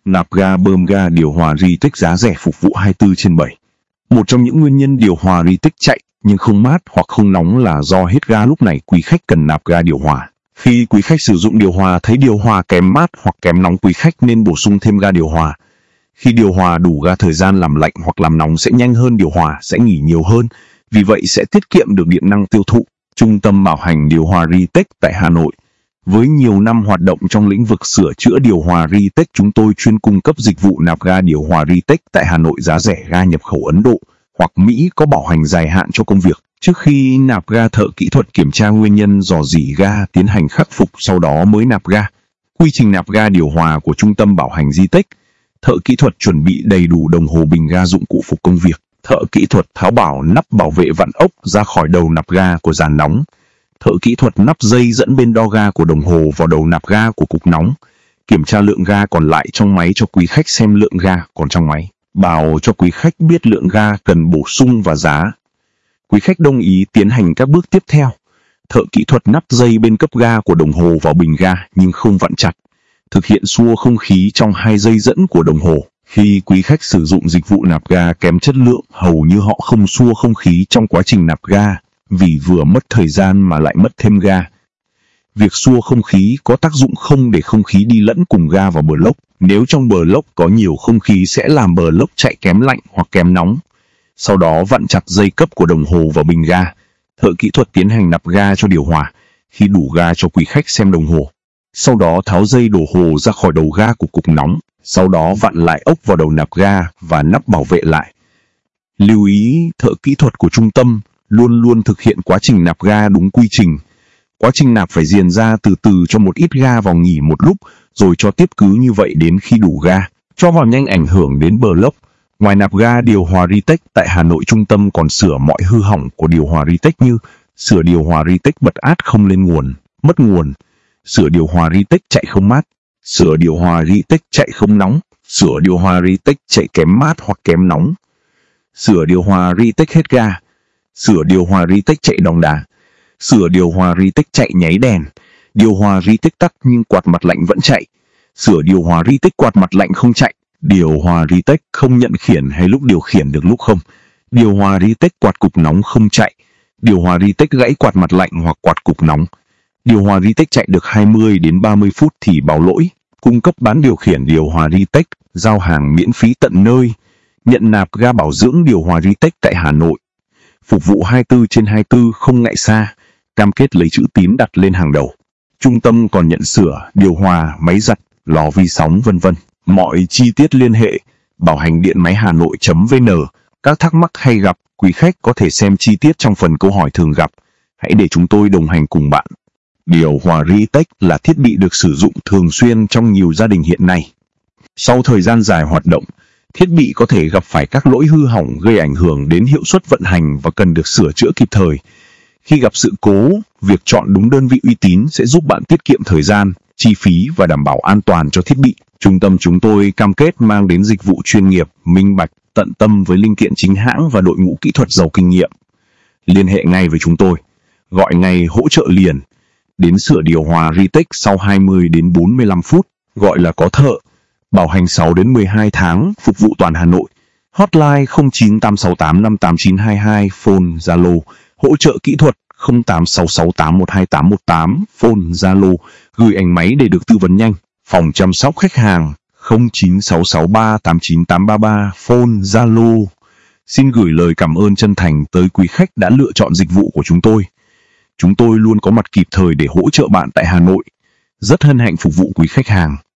Nạp ga, bơm ga, điều hòa Ritech giá rẻ phục vụ 24/7. Một trong những nguyên nhân điều hòa Ritech chạy nhưng không mát hoặc không nóng là do hết ga, lúc này quý khách cần nạp ga điều hòa. Khi quý khách sử dụng điều hòa thấy điều hòa kém mát hoặc kém nóng, quý khách nên bổ sung thêm ga điều hòa. Khi điều hòa đủ ga, thời gian làm lạnh hoặc làm nóng sẽ nhanh hơn, điều hòa sẽ nghỉ nhiều hơn, vì vậy sẽ tiết kiệm được điện năng tiêu thụ. Trung tâm bảo hành điều hòa Ritech tại Hà Nội. Với nhiều năm hoạt động trong lĩnh vực sửa chữa điều hòa Ritech, chúng tôi chuyên cung cấp dịch vụ nạp ga điều hòa Ritech tại Hà Nội, giá rẻ, ga nhập khẩu Ấn Độ hoặc Mỹ, có bảo hành dài hạn cho công việc. Trước khi nạp ga, thợ kỹ thuật kiểm tra nguyên nhân rò rỉ ga, tiến hành khắc phục, sau đó mới nạp ga. Quy trình nạp ga điều hòa của Trung tâm bảo hành Ritech. Thợ kỹ thuật chuẩn bị đầy đủ đồng hồ, bình ga, dụng cụ phục công việc. Thợ kỹ thuật tháo bảo nắp bảo vệ vặn ốc ra khỏi đầu nạp ga của dàn nóng. Thợ kỹ thuật nắp dây dẫn bên đo ga của đồng hồ vào đầu nạp ga của cục nóng. Kiểm tra lượng ga còn lại trong máy cho quý khách xem lượng ga còn trong máy. Bảo cho quý khách biết lượng ga cần bổ sung và giá. Quý khách đồng ý tiến hành các bước tiếp theo. Thợ kỹ thuật nắp dây bên cấp ga của đồng hồ vào bình ga nhưng không vặn chặt. Thực hiện xua không khí trong 2 dây dẫn của đồng hồ. Khi quý khách sử dụng dịch vụ nạp ga kém chất lượng, hầu như họ không xua không khí trong quá trình nạp ga, vì vừa mất thời gian mà lại mất thêm ga. Việc xua không khí có tác dụng không để không khí đi lẫn cùng ga vào bờ lốc. Nếu trong bờ lốc có nhiều không khí sẽ làm bờ lốc chạy kém lạnh hoặc kém nóng. Sau đó vặn chặt dây cấp của đồng hồ vào bình ga. Thợ kỹ thuật tiến hành nạp ga cho điều hòa. Khi đủ ga cho quý khách xem đồng hồ. Sau đó tháo dây đổ hồ ra khỏi đầu ga của cục nóng. Sau đó vặn lại ốc vào đầu nạp ga và nắp bảo vệ lại. Lưu ý, thợ kỹ thuật của trung tâm luôn luôn thực hiện quá trình nạp ga đúng quy trình. Quá trình nạp phải diền ra từ từ, cho một ít ga vào nghỉ một lúc, rồi cho tiếp cứ như vậy đến khi đủ ga. Cho vào nhanh ảnh hưởng đến bờ lốc. Ngoài nạp ga điều hòa Ritech tại Hà Nội, trung tâm còn sửa mọi hư hỏng của điều hòa Ritech như sửa điều hòa Ritech bật át không lên nguồn, mất nguồn, sửa điều hòa Ritech chạy không mát, sửa điều hòa Ritech chạy không nóng, sửa điều hòa Ritech chạy kém mát hoặc kém nóng, sửa điều hòa Ritech hết ga, sửa điều hòa Ritech chạy đong đá, sửa điều hòa Ritech chạy nháy đèn, điều hòa Ritech tắt nhưng quạt mặt lạnh vẫn chạy, sửa điều hòa Ritech quạt mặt lạnh không chạy, điều hòa Ritech không nhận khiển hay lúc điều khiển được lúc không, điều hòa Ritech quạt cục nóng không chạy, điều hòa Ritech gãy quạt mặt lạnh hoặc quạt cục nóng. Điều hòa Ritech chạy được 20 đến 30 phút thì báo lỗi. Cung cấp bán điều khiển điều hòa Ritech, giao hàng miễn phí tận nơi. Nhận nạp ga bảo dưỡng điều hòa Ritech tại Hà Nội. Phục vụ 24/24 không ngại xa. Cam kết lấy chữ tín đặt lên hàng đầu. Trung tâm còn nhận sửa, điều hòa, máy giặt, lò vi sóng vân vân. Mọi chi tiết liên hệ bảo hành điện máy Hà Nội.vn. Các thắc mắc hay gặp, quý khách có thể xem chi tiết trong phần câu hỏi thường gặp. Hãy để chúng tôi đồng hành cùng bạn. Điều hòa Ritech là thiết bị được sử dụng thường xuyên trong nhiều gia đình hiện nay. Sau thời gian dài hoạt động, thiết bị có thể gặp phải các lỗi hư hỏng gây ảnh hưởng đến hiệu suất vận hành và cần được sửa chữa kịp thời. Khi gặp sự cố, việc chọn đúng đơn vị uy tín sẽ giúp bạn tiết kiệm thời gian, chi phí và đảm bảo an toàn cho thiết bị. Trung tâm chúng tôi cam kết mang đến dịch vụ chuyên nghiệp, minh bạch, tận tâm với linh kiện chính hãng và đội ngũ kỹ thuật giàu kinh nghiệm. Liên hệ ngay với chúng tôi. Gọi ngay, hỗ trợ liền. Đến sửa điều hòa Ritech sau 20 đến 45 phút, gọi là có thợ. Bảo hành 6 đến 12 tháng, phục vụ toàn Hà Nội. Hotline 0986858922, phone Zalo. Hỗ trợ kỹ thuật 0866812818, phone Zalo. Gửi ảnh máy để được tư vấn nhanh. Phòng chăm sóc khách hàng 09663898833, phone Zalo. Xin gửi lời cảm ơn chân thành tới quý khách đã lựa chọn dịch vụ của chúng tôi. Chúng tôi luôn có mặt kịp thời để hỗ trợ bạn tại Hà Nội. Rất hân hạnh phục vụ quý khách hàng.